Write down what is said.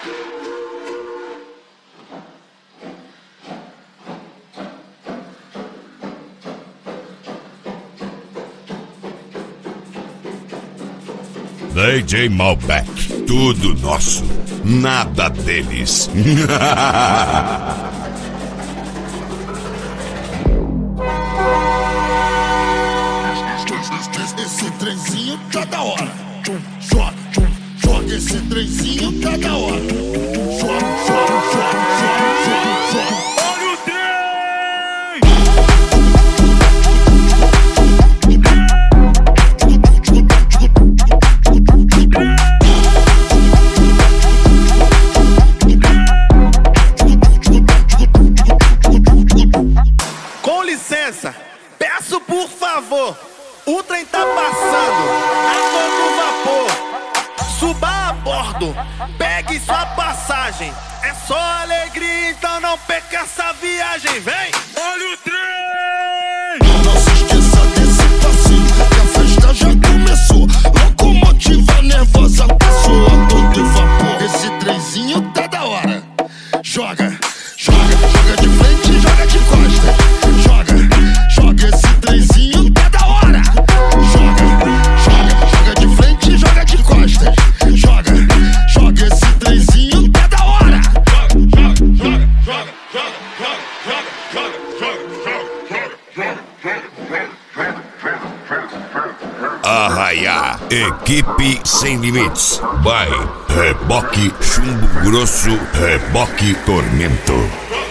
DJ Malbec, tudo nosso, nada deles. Esse trenzinho tá da hora. Joga esse trenzinho tá da hora. Joga. Olha o trem! Com licença, peço por favor. O trem tá passando a todo vapor. Suba a bordo, pegue sua passagem. É só alegria, então não perca essa viagem. Vem! Olha o trem! Não se esqueça desse passinho, que a festa já começou. Locomotiva nervosa passou a todo vapor. Esse trenzinho tá da hora. Joga de frente, joga de costas. Joga esse trenzinho tá da hora. Joga de frente, joga de costas. Joga esse trenzinho tá da hora. Arraiá, equipe sem limites. Vai, reboque chumbo grosso, reboque tormento.